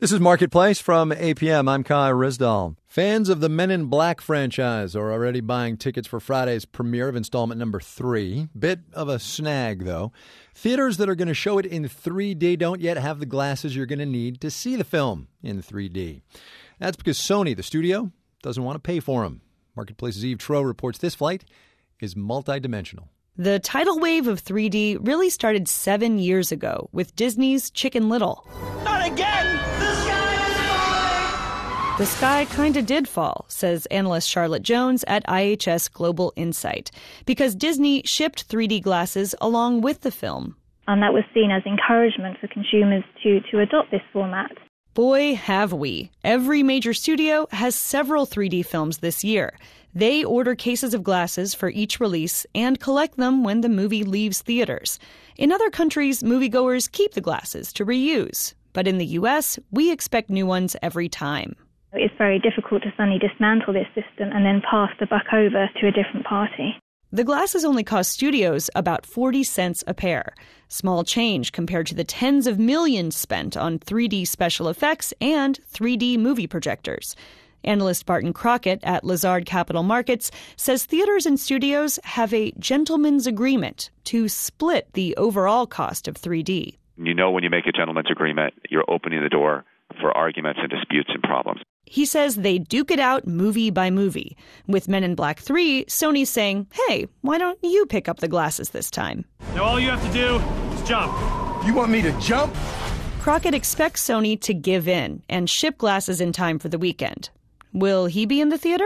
This is Marketplace from APM. I'm Kai Rizdal. Fans of the Men in Black franchise are already buying tickets for Friday's premiere of installment number 3. Bit of a snag, though. Theaters that are going to show it in 3D don't yet have the glasses you're going to need to see the film in 3D. That's because Sony, the studio, doesn't want to pay for them. Marketplace's Eve Troeh reports this flight is multidimensional. The tidal wave of 3D really started 7 years ago with Disney's Chicken Little. Not again! The sky is falling! The sky kinda did fall, says analyst Charlotte Jones at IHS Global Insight, because Disney shipped 3D glasses along with the film. And that was seen as encouragement for consumers to adopt this format. Boy, have we. Every major studio has several 3D films this year. They order cases of glasses for each release and collect them when the movie leaves theaters. In other countries, moviegoers keep the glasses to reuse. But in the U.S., we expect new ones every time. It's very difficult to suddenly dismantle this system and then pass the buck over to a different party. The glasses only cost studios about 40 cents a pair. Small change compared to the tens of millions spent on 3D special effects and 3D movie projectors. Analyst Barton Crockett at Lazard Capital Markets says theaters and studios have a gentleman's agreement to split the overall cost of 3D. You know, when you make a gentleman's agreement, you're opening the door for arguments and disputes and problems. He says they duke it out movie by movie. With Men in Black 3, Sony's saying, hey, why don't you pick up the glasses this time? Now all you have to do is jump. You want me to jump? Crockett expects Sony to give in and ship glasses in time for the weekend. Will he be in the theater?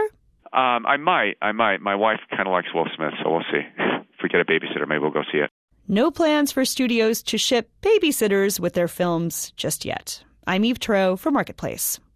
I might. My wife kind of likes Will Smith, so we'll see. If we get a babysitter, maybe we'll go see it. No plans for studios to ship babysitters with their films just yet. I'm Eve Troeh for Marketplace.